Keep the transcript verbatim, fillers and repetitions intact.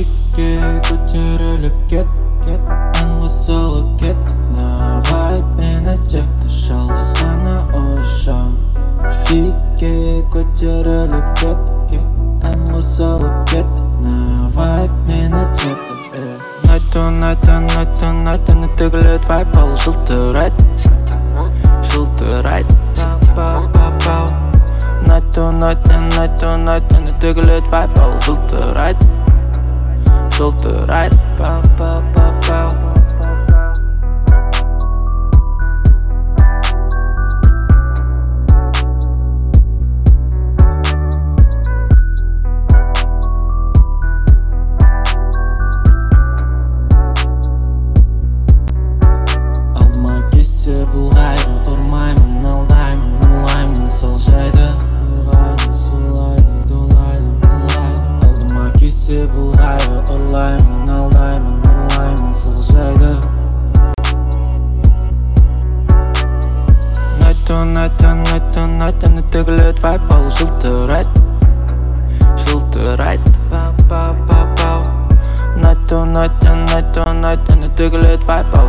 биікке көтеріліп кет, кет ән қосылып кет, давай мені жекті жалғыз ғана ұшам. Биікке көтеріліп кет, кет ән қосылып кет, давай мені жекті. Найтон, найтон, найтон, найтон төгілет вайп ал жылтырайт, жылтырайт, па-па-па-пау. Найтон, найтон, найтон, найтон төгілет вайп ал жылтырайт, жылтырайт, па-па-па-пау. Бұлғайды, ұрмаймын, алдаймын, ұлаймын сол жайды. Бұлғайды, сулайды, дулайды, бұлғайды. Алдыма кесе бұлғайды, ұрлаймын, алдаймын, ұрлаймын сол жайды. Найтон, найтон, найтон, найтон төгілет вайп ал жылтырайт, жылтырайт, па-па-па-пау. Найтон, найтон, найтон, найтон төгілет вайп ал